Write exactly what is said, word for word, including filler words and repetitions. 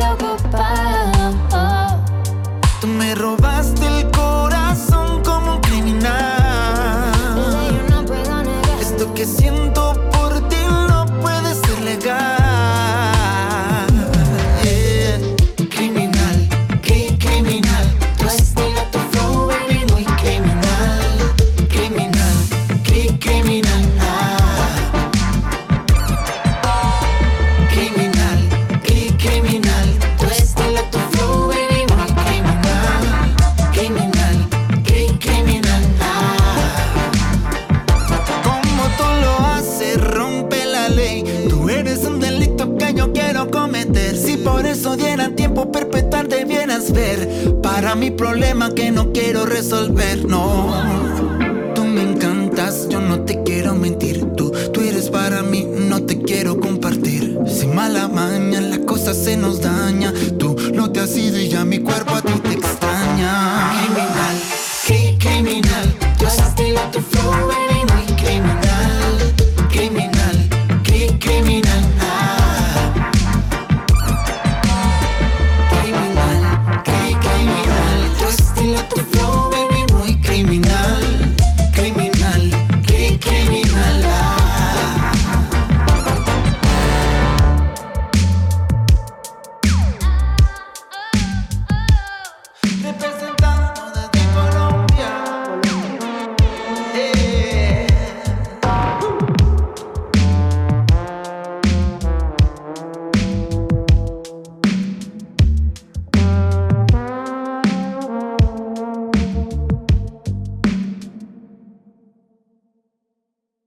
ocupado. Tú me robaste el corazón como un criminal. Bebé, yo no puedo negar esto que siento por ti no puede ser legal. Yeah. Criminal, cri criminal. Tu estilo, tu flow, baby, muy criminal. Criminal, cri criminal. Criminal, cri criminal. Tu estilo, tu flow, baby, muy criminal. Criminal, cri criminal. Como tú lo haces, rompe la ley. Tú eres un delito que yo quiero cometer. Si por eso dieran tiempo perpetuar, debieras ver. Para mi problema que no quiero resolver, no. Tú me encantas, yo no te quiero mentir. Tú, tú eres para mí, no te quiero compartir. Sin mala maña, las cosas se nos dañan.